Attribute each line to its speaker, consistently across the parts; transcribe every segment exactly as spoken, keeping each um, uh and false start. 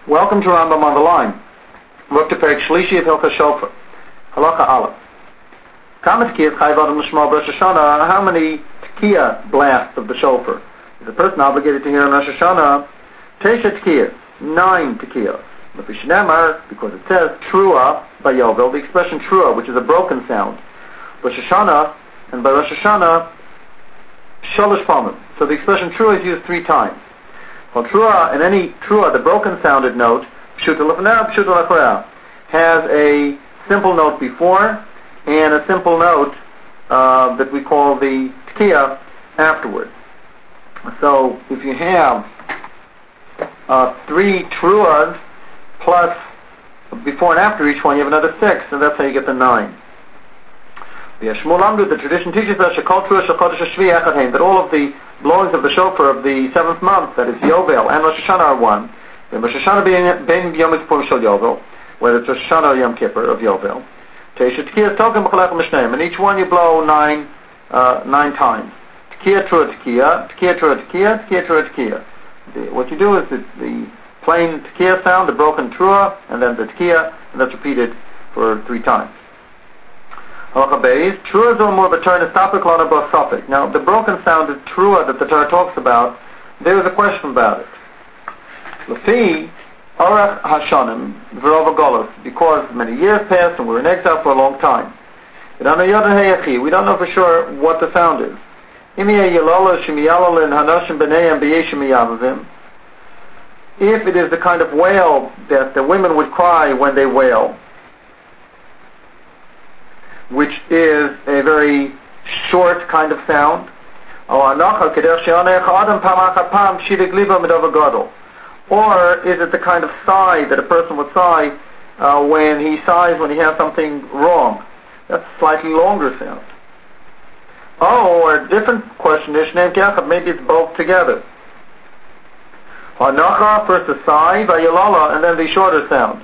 Speaker 1: Welcome to Rambam on the line. Look to Perek Shlishi of Hilchos Shofar. Halacha Aleph. Kamet Tkiyah Chayv Adam L'Shmo Rosh Hashanah. How many Tkiyah blasts of the shofar is a person obligated to hear on Rosh Hashanah? Teisha Tkiyah, nine Tkiyah. Because it says Trua by Yovel, the expression Trua, which is a broken sound. Rosh Hashanah, and by Rosh Hashanah, Sholosh Pamim. So the expression Trua is used three times. Well, Trua, in any Trua, the broken sounded note, Pshuta L'fnei, Pshuta L'achorei, has a simple note before and a simple note uh, that we call the Tkiyah afterwards. So if you have uh, three Truas plus before and after each one, you have another six, and that's how you get the nine. The Shmuel Amdu, the tradition teaches us that all of the blowings of the shofar of the seventh month, that is Yovel and Rosh Hashanah, are one. The Rosh Hashanah being ben Yom Kippur Shel Yovel, whether it's Rosh Hashanah or Yom Kippur of Yovel. Teisha Tkiyah Tokim B'Chalech M'Shneim, and each one you blow nine, uh, nine times. Tkiyah Trua Tkiyah, Tkiyah Trua Tkiyah, Tkiyah Trua Tkiyah. What you do is the, the plain Tkiyah sound, the broken Trua, and then the Tkiyah, and that's repeated for three times. Now, the broken sounded Trua that the Torah talks about, there is a question about it. Lefi Orach Hashanim V'Rov Golos, because many years passed and we're in exile for a long time. We don't know for sure what the sound is. If it is the kind of wail that the women would cry when they wail, which is a very short kind of sound, or is it the kind of sigh that a person would sigh uh, when he sighs when he has something wrong? That's a slightly longer sound. Oh, or a different question is, maybe it's both together. First the sigh, and then the shorter sound.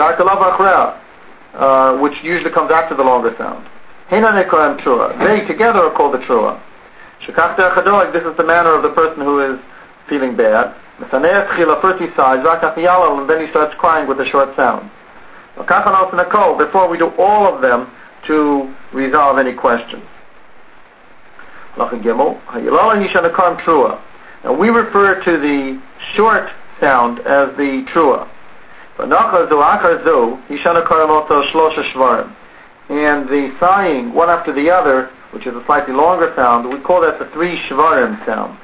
Speaker 1: Uh, which usually comes after the longer sound. They together are called the Trua. This is the manner of the person who is feeling bad. First he sighs, and then he starts crying with a short sound. Before we do all of them to resolve any questions. And we refer to the short sound as the Trua. And the sighing, one after the other, which is a slightly longer sound, we call that the three Shvarim sound.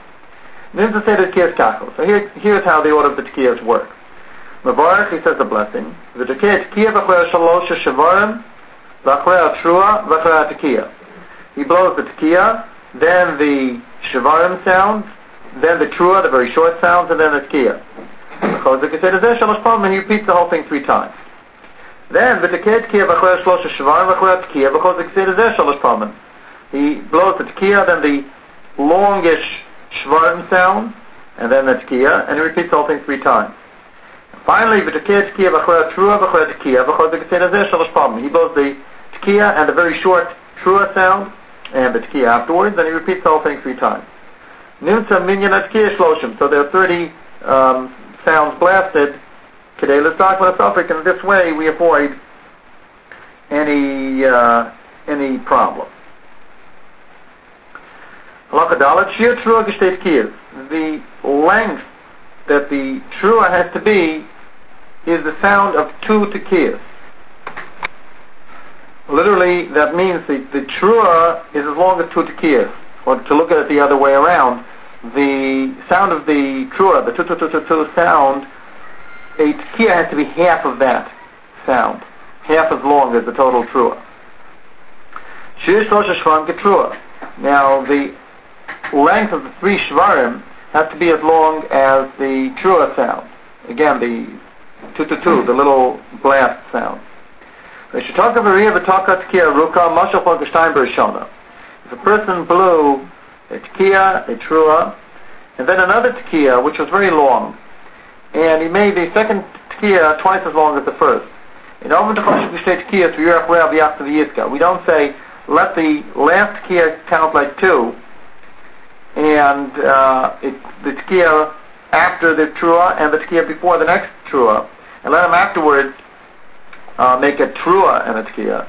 Speaker 1: So here, here's how the order of the Tkiyahs work. Mevarech, he says the blessing. The He blows the Tkiyah, then the Shvarim sound, then the Trua, the very short sounds, and then the Tkiyah. And he repeats the whole thing three times. Then he blows the Tkiyah, then the longish Shvarim sound, and then the Tkiyah, and he repeats the whole thing three times. Finally, he blows the Tkiyah and the very short Trua sound, and the Tkiyah afterwards, then he repeats the whole thing three times. So there are thirty um, sounds blasted, and in this way we avoid any uh, any problem. The length that the Trua has to be is the sound of two Tkiyahs. Literally, that means the, the Trua is as long as two Tkiyahs. Or to look at it the other way around, the sound of the Trua, the tu-tu-tu-tu-tu sound, a Tkiyah has to be half of that sound. Half as long as the total Trua. Now, the length of the three Shvarim has to be as long as the Trua sound. Again, the tu-tu-tu, the little blast sound. If a person blew a Tkiyah, a Trua, and then another Tkiyah, which was very long, and he made the second Tkiyah twice as long as the first. We don't say, let the last Tkiyah count like two, and uh, it, the Tkiyah after the Trua and the Tkiyah before the next trua, and let him afterwards uh, make a trua and a tkiya.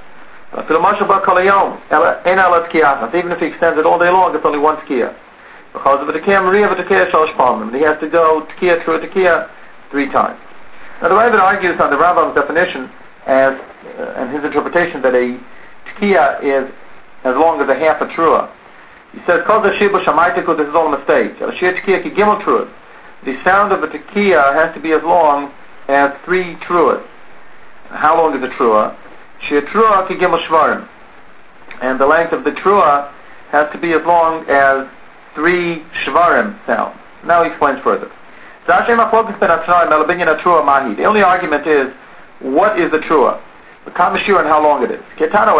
Speaker 1: Even if he extends it all day long, it's only one tkiya. Because of the tkiya Maria, the tkiya shalosh palmim, he has to go tkiya trua tkiya three times. Now the Ravid argues on the Rambam's definition as uh, and his interpretation that a tkiya is as long as a half a trua. He says, "Kol zashibu shamaitiku." This is all a mistake. The sound of a tkiya has to be as long as three truas. How long is a trua? Shir trua ki gimel shvarim, and the length of the trua has to be as long as three shvarim sounds. Now he explains further. The only argument is, what is the trua? The kamashir and how long it is.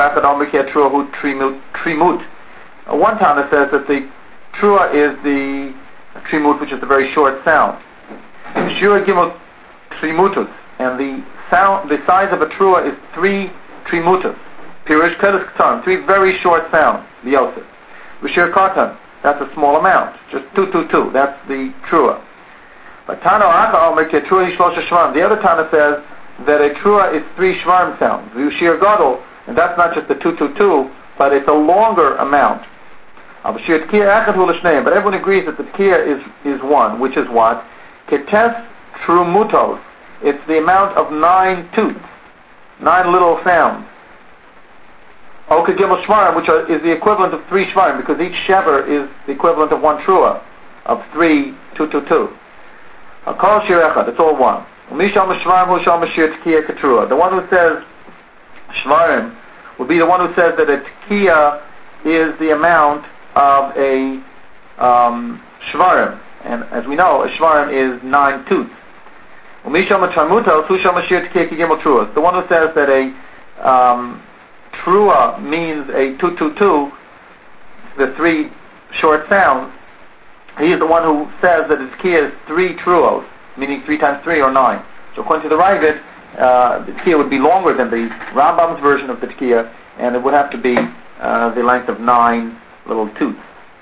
Speaker 1: One Tana says that the trua is the trimut, which is the very short sound. Shira gimel trimutus, and the sound, the size of a trua is three trimutus. Pirish kedes katan, three very short sounds. The yosef. V'shir katan, that's a small amount, just two two two. That's the trua. But Tana Aka Omer ke trua hi shlosha shvarim. The other Tana says that a trua is three shvarim sounds. V'shir gadol, and that's not just the two two two, but it's a longer amount. But everyone agrees that the tkiya is, is one, which is what? Ketes trumutos. It's the amount of nine tooths, nine little sounds. Oka gimel shvarim, which are, is the equivalent of three shvarim, because each shever is the equivalent of one trua, of three, two, two, two. Kol shir echad, it's all one. The one who says shvarim will be the one who says that a tkiya is the amount of a um, shvarim, and as we know, a shvarim is nine tooths. The one who says that a um, trua means a two two two, the three short sounds, he is the one who says that the tkiya is three truos, meaning three times three or nine. So according to the Ravid, uh, the tkiya would be longer than the Rambam's version of the tkiya, and it would have to be uh, the length of nine little tooths.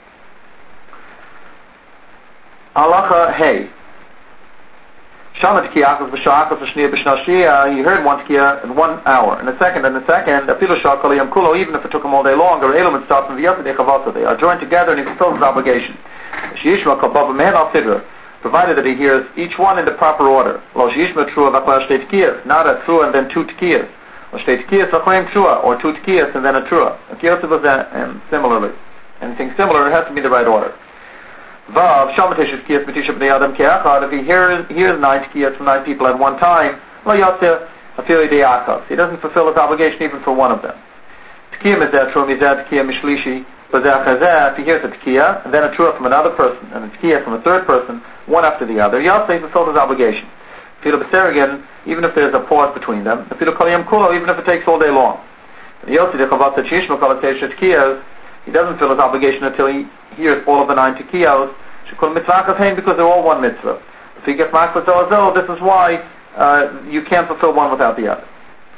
Speaker 1: Halacha hey. Shama tkiyachas b'sha'achas v'shniya b'shnashiyah. He heard one tkiya in one hour, and a second, and a second. Afilu shakal yom kulo. Even if it took him all day long, or elam and stuff, and v'yasad echavasa. They are joined together, and he fulfills his obligation. Sheyishma kol bava mehen al sidra, provided that he hears each one in the proper order. Lo sheyishma trua v'achla shtei tkiyas, not a trua and then two tkiyas. Lo shtei tkiyas v'achleim trua, or two tkiyas and then a trua. And similarly, anything similar, it has to be the right order. Vav shamatesh tkiyas b'tisha b'nei adam ke'achad. If he hears hears nine tkiyas from nine people at one time, lo yatzeh afili de'achad. He doesn't fulfill his obligation even for one of them. Tkiyah mizeh trua mizeh tkiyah mishlishi b'zeh chazeh. If he hears a tkiyah and then a trua from another person and a tkiyah from a third person, one after the other, yatzeh he fulfilled his obligation. Afilu b'serigin, even if there's a pause between them. Afilu kol yom kulo, even if it takes all day long. Yosef dechavasa shishma kol tkiyas. He doesn't fulfill his obligation until he hears all of the nine tekiyos, because they're all one mitzvah. If he gets makbet zozo, this is why uh, you can't fulfill one without the other.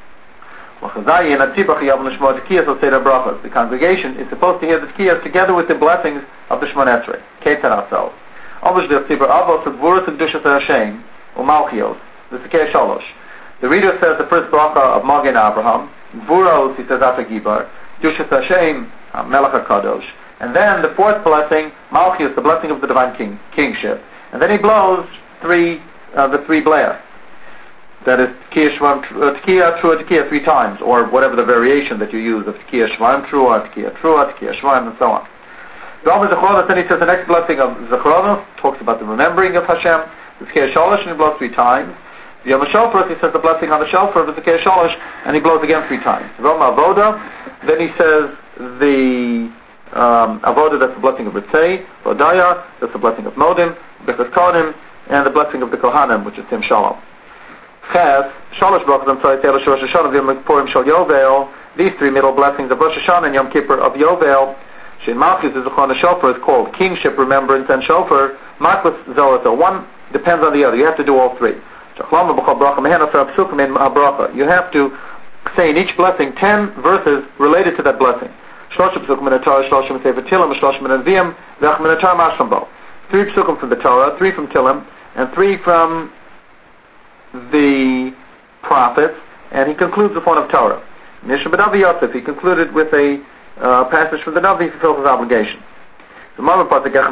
Speaker 1: The congregation is supposed to hear the tekiyos together with the blessings of the Shmoneh Esrei. Ketan ourselves. This is Kei Shalosh. The reader says the first bracha of Magen Avraham. Gvuros, he says Ata Gibar. Dushas Hashem, Melech HaKadosh. And then the fourth blessing, Malchus, the blessing of the divine king, kingship. And then he blows three, uh, the three blasts. That is Tekiya Shvarim, Tekiya Trua, Tekiya three times, or whatever the variation that you use of Tekiya Shvarim Trua, Tekiya Trua, Tekiya Shvarim, and so on. Then he says the next blessing of Zechronos, talks about the remembering of Hashem. The Tekiya Shalosh, and he blows three times. The Yom HaShofar, he says the blessing on the Shofar of the Tekiya Shalosh, and he blows again three times. Roma Avoda, then he says the Um, Avoda, that's the blessing of Ritzei, Vodaya, that's the blessing of Modim, Bechas Kodim, and the blessing of the Kohanim, which is Tim Shalom. Ches, Shalosh Brachas, I'm sorry, Rosh Hashanah, Yom Kippurim Shal Yovel, these three middle blessings of Rosh Hashanah and Yom Kippur of Yovel, Shin Malchus is the Chon Shofar, is called Kingship, Remembrance, and Shofar. Malchus Zorato, one depends on the other, you have to do all three. You have to say in each blessing ten verses related to that blessing. Three psukim from the Torah, three from Tilim, and three from the prophets, and he concludes the form of Torah. Mishnah B'Navi Yosef, he concluded with a uh, passage from the Navi, he fulfills his obligation. He fulfills his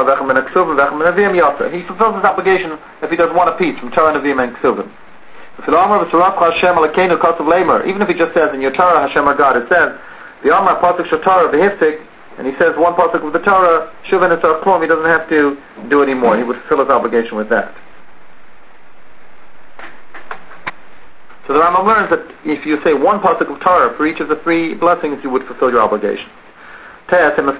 Speaker 1: obligation if he does one apiece from Torah, Nevi'im, and Ksuvim. Even if he just says in your Torah, Hashem our God, it says, the Amar Pasuk Torah v'Hiftik, and he says one pasuk of the Torah, Shuvan and Klum, he doesn't have to do anymore. He would fulfill his obligation with that. So the Rambam learns that if you say one pasuk of Torah for each of the three blessings, you would fulfill your obligation. So you don't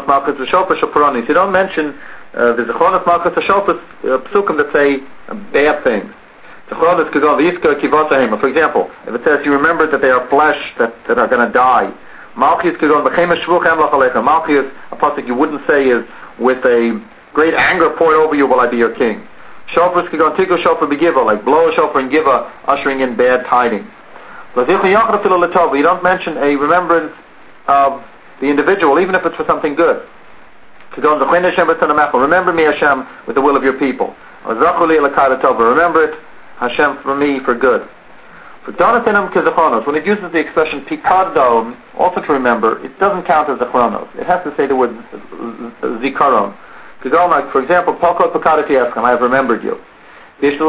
Speaker 1: mention uh, the Zechonos Malchus Hashofas uh, psukim that say uh, bad things. For example, if it says you remember that they are flesh that, that are going to die, Malchus, a pasuk you wouldn't say is with a great anger poured over you will I be your king. Shofars could go tickle shofar begiva, like blow a shofar and give a ushering in bad tidings. You don't mention a remembrance of the individual, even if it's for something good. Remember me, Hashem, with the will of your people. Remember it, Hashem, for me, for good. When it uses the expression pikadon, also to remember, it doesn't count as zechronos. It has to say the word zikaron. For example, Pokot Pakadati Eschem, I have remembered you. It's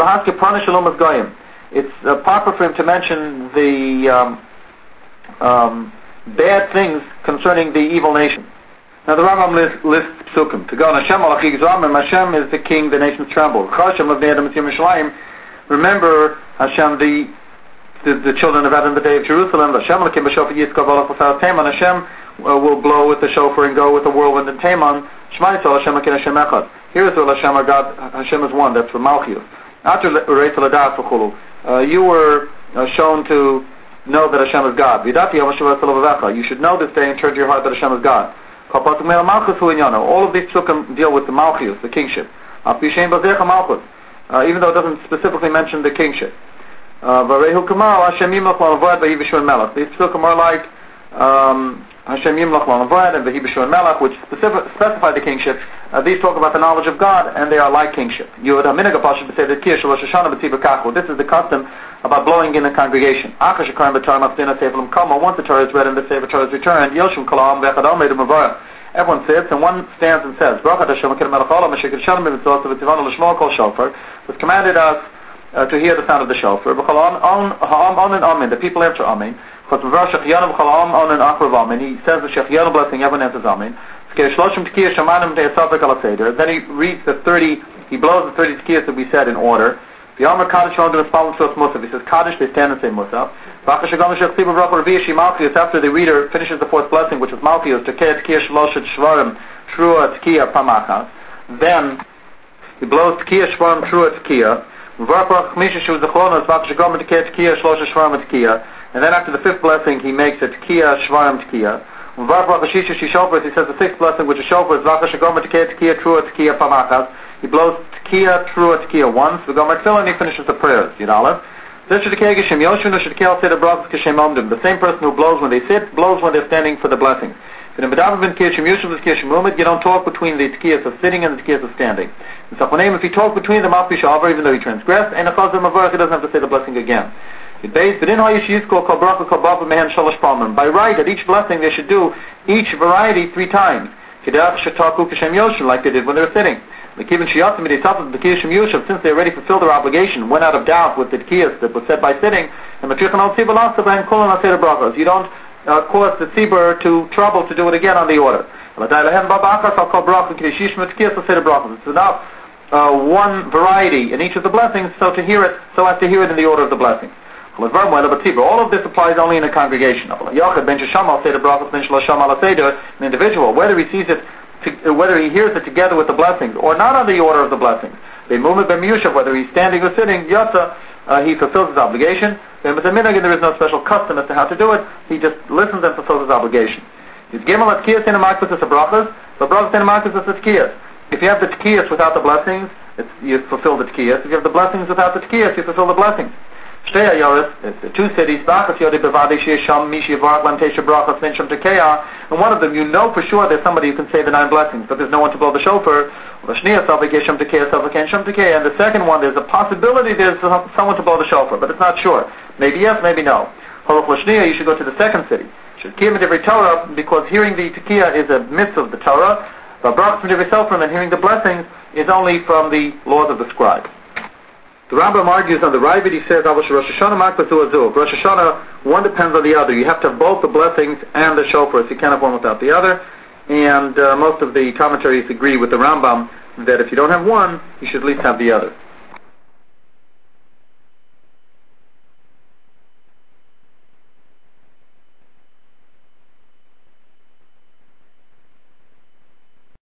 Speaker 1: uh, proper for him to mention the um, um, bad things concerning the evil nation. Now the Rambam lists, lists psukim. To go on Hashem Alachig Zomim, Hashem is the king, the nations tremble. Chashem of Adam Yisrael. Remember Hashem, the, the the children of Adam, the day of Jerusalem. Hashem Alakim B'Shofar Yitzkav Alach L'Sar Teman. Hashem uh, will blow with the shofar and go with the whirlwind and Teman. Shema Yisrael Hashem Akin Hashem Echad. Here is what Hashem our God, Hashem is one. That's for Malchius. After Ureitz Ladas V'Chulu, you were uh, shown to know that Hashem is God. You should know this day and turn to your heart that Hashem is God. All of these psukim deal with the Malchius, the kingship. Uh, even though it doesn't specifically mention the kingship. Uh, these psukim are like um, Hashem Yimlach L'Avad and V'hi B'Shur Melech, which specific, specify the kingship. Uh, these talk about the knowledge of God, and they are like kingship. This is the custom about blowing in a congregation. Once the Torah is read and the Sefer Torah is returned, everyone sits and one stands and says, was commanded us uh, to hear the sound of the shofar. The people answer Amen. He says the Shechianu blessing, everyone answers Amen. Then he reads the thirty, he blows the thirty tkiyas that we said in order. The Amar Kaddish London is following Sos Musaf. He says Kaddish, they stand and say Musaf. After the reader finishes the fourth blessing, which is Malchius, Tekeh Tkiyah Shloshet Shvarim Trua Tkiyah Pamachas. Then he blows Tkiyah Shvarim Trua Tkiyah. And then after the fifth blessing, he makes a Tkiyah Shvarim Tkiyah. He says the sixth blessing, which is Shofar, is Vakashagoma Tkiyah Tkiyah Trua Tkiyah Pamachas. He blows Tkiyah Trua Tkiyah once. The Gomer Tefillah, and he finishes the prayers. Yidalef. The same person who blows when they sit, blows when they're standing for the blessings. You don't talk between the tkiyas of sitting and the tkiyas of standing. If you talk between them, even though he transgressed, and he doesn't have to say the blessing again. By right, at each blessing they should do each variety three times, like they did when they were sitting. Since they already fulfilled their obligation, went out of doubt with the tkiyas that was said by sitting, and you don't uh, cause the tzibur to trouble to do it again on the order. It's enough uh, one variety in each of the blessings, so to hear it, so as to hear it in the order of the blessings. All of this applies only in a congregation. An individual, whether he sees it, to, whether he hears it together with the blessings or not on the order of the blessings, whether he's standing or sitting, yotza, uh, he fulfills his obligation. There is no special custom as to how to do it. He just listens and fulfills his obligation. If you have the tkiyas without the blessings, it's, you fulfill the tkiyas. If you have the blessings without the tkiyas, you fulfill the blessings. Shtei Yoris, the two cities, Bachas Yodi Bevadi Shisham, Mishi Barak Lam Tesha Brachas Minsham Tekeah, and one of them you know for sure there's somebody who can say the nine blessings, but there's no one to blow the shofar. Vashniya Safik Yesham Tekeah, Safik Yesham Tekeah, and the second one there's a possibility there's someone to blow the shofar, but it's not sure. Maybe yes, maybe no. Holach Vashniya, you should go to the second city. Should Kiyam every Torah, because hearing the Tekiah is a mitzvah of the Torah, but Brachas from every Sofrim and hearing the blessings is only from the laws of the scribe. The Rambam argues on the Ravid. He says, Rosh Hashanah Makbazu Azul. Rosh Hashanah, one depends on the other. You have to have both the blessings and the shofars. You can't have one without the other. And uh, most of the commentaries agree with the Rambam that if you don't have one, you should at least have the other.